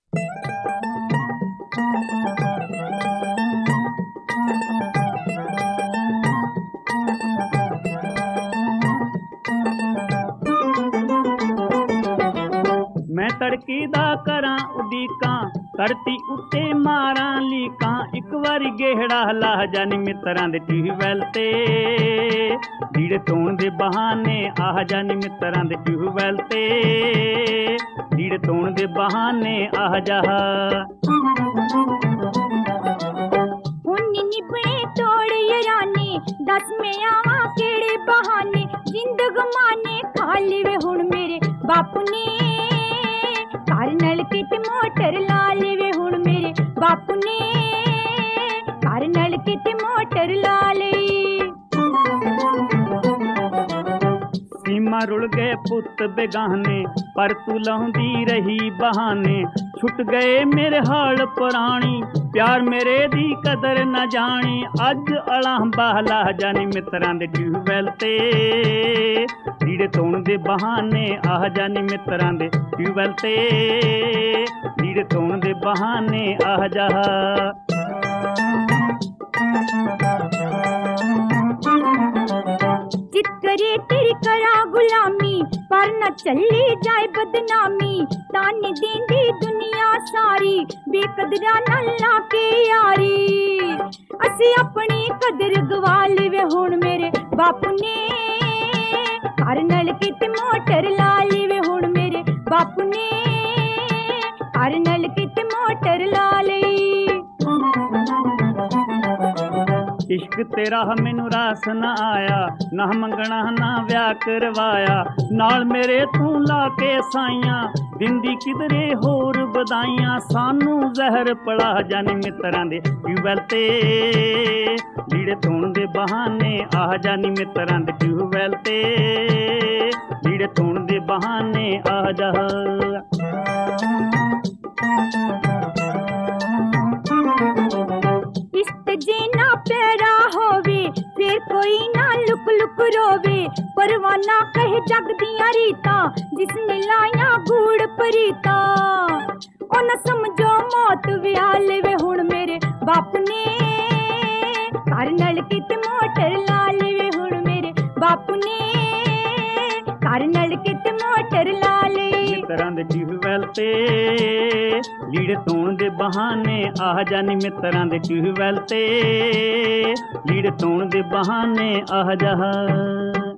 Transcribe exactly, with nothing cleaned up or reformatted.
मैं तड़की दा करां उडीकां धरती उत्ते मारां लीकां एक वारी गेहड़ा ला जानी मित्रां दे ट्यूबवैल ते लीड़े धोण दे बहाने आह जानी मित्रां दे ट्यूबवैल ते लीड़े धोण दे बहाने आह जाह हुन्नी निभने तोड़ याराने दस में आवां केड़े बहाने जिंद गमाने खाली वे हुण मेरे बापू ने घर नलके ते मोटर ला ले वे हुण मेरे बापू ने घर नलके ते मोटर ला ले सीमा रुल गए पुत बेगाने पर तू लाउंदी रही बहाने छुट गए मेरे हाल पुरानी प्यार मेरे दी कदर न जानी अज अलां बहला जानी मित्रां दे ट्यूबवैल ते लीड़े धोण दे बहाने आह जानी मित्रां दे ट्यूबवैल ते लीड़े धोण दे बहाने आह जाह जित करे तेरी करा गुलामी पर न चली जाए बदनामी ताने देंदी दुनिया सारी बेकदरा न लाके यारी असी अपनी कदर गवा लेवे हुण मेरे बापू ने घर नलके ते मोटर ला लेवे हुण मेरे बापू ने घर नलके ते मोटर ला लई इश्क तेरा मैनू रास ना आया ना मंगना ना व्याह करवाया नाल मेरे तू ला के साइयां दिंदी किधरे होर बधाइयां सानू जहर पड़ा जानी मित्रां दे ट्यूबवैल ते लीड़े धोण दे बहाने आह जानी मित्रां दे ट्यूबवैल ते लीड़े धोण दे बहाने आह जाह इश्क जे ना प्यारा होवे फिर कोई ना लुक लुक रोवे परवाना कहे जग दियां रीतां जिसने लाया गूड़ परीता ओ न समझो मौत विआह लेवे हुण मेरे बापू ने घर नलके ते मोटर ला लेवे हुण मेरे बापू ने घर नलके ते मोटर ला ले मित्रां दे ट्यूबवैल ते लीड़े धोण दे बहाने आह जानी मित्रां दे ट्यूबवैल ते लीड़े धोण दे बहाने आह जाह